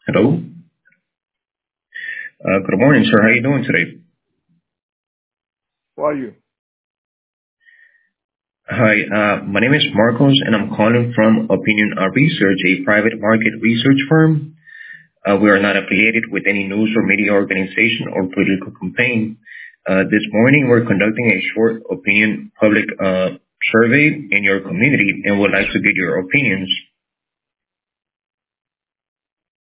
Hello. Good morning, sir. How are you doing today? Who are you? Hi, my name is Marcos, and I'm calling from Opinion Research, a private market research firm. We are not affiliated with any news or media organization or political campaign. This morning, we're conducting a short opinion public survey in your community and would like to get your opinions.